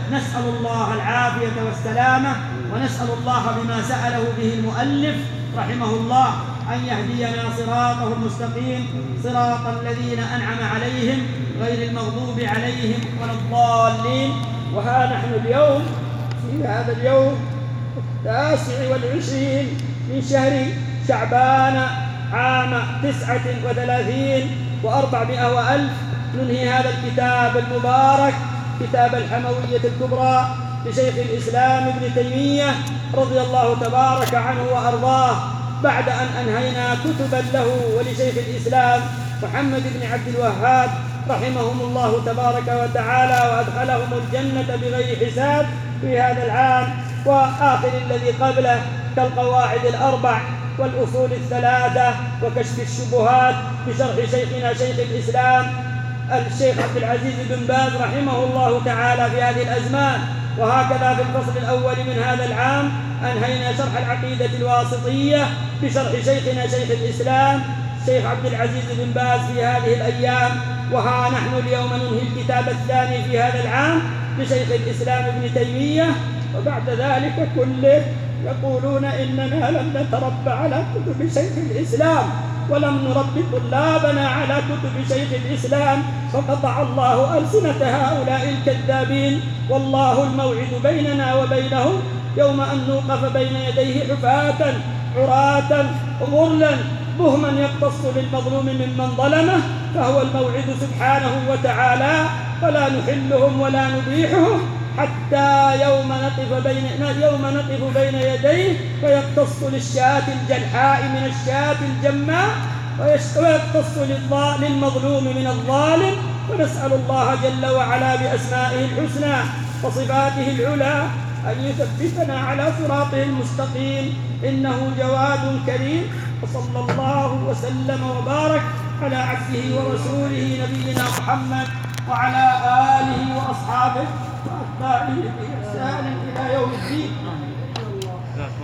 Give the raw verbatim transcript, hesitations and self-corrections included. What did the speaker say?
نسأل الله العافية والسلامة، ونسأل الله بما سأله به المؤلف رحمه الله أن يهدينا صراطه المستقيم، صراط الذين أنعم عليهم غير المغضوب عليهم ولا الضالين. وها نحن اليوم في هذا اليوم التاسع والعشرين من شهر شعبان عام تسعة وثلاثين وأربعمائة وألف ننهي هذا الكتاب المبارك، كتاب الحموية الكبرى لشيخ الإسلام ابن تيمية رضي الله تبارك عنه وأرضاه، بعد أن أنهينا كتبا له ولشيخ الإسلام محمد بن عبد الوهاب رحمهم الله تبارك وتعالى وأدخلهم الجنة بغير حساب في هذا العام وآخر الذي قبله، كالقواعد الأربع والأصول الثلاثة وكشف الشبهات بشرح شيخنا شيخ الإسلام الشيخ عبد العزيز بن باز رحمه الله تعالى في هذه الأزمان. وهكذا في الفصل الأول من هذا العام أنهينا شرح العقيدة الواسطية بشرح شيخنا شيخ الإسلام الشيخ عبد العزيز بن باز في هذه الأيام. وها نحن اليوم ننهي الكتاب الثاني في هذا العام لشيخ الإسلام ابن تيمية. وبعد ذلك كله يقولون إننا لم نتربى على كتب شيخ الإسلام ولم نربي طلابنا على كتب شيخ الإسلام، فقطع الله ألسنة هؤلاء الكذابين. والله الموعد بيننا وبينهم يوم أن نوقف بين يديه حفاة عراة غرلا بهما يقتص للمظلوم ممن ظلمه، فهو الموعد سبحانه وتعالى، فلا نحلهم ولا نبيحهم حتى يوم نقف بين يوم نقف بين يديه فيقتص للشاة الجلحاء من الشاة الجماء، ويقتص للمظلوم من الظالم. ونسأل الله جل وعلا بأسمائه الحسنى وصفاته العلى أن يثبتنا على صراطه المستقيم، إنه جواد كريم. وصلى الله وسلم وبارك على عبده ورسوله نبينا محمد وعلى آله وأصحابه وأتباعه بإحسان إلى يوم الدين.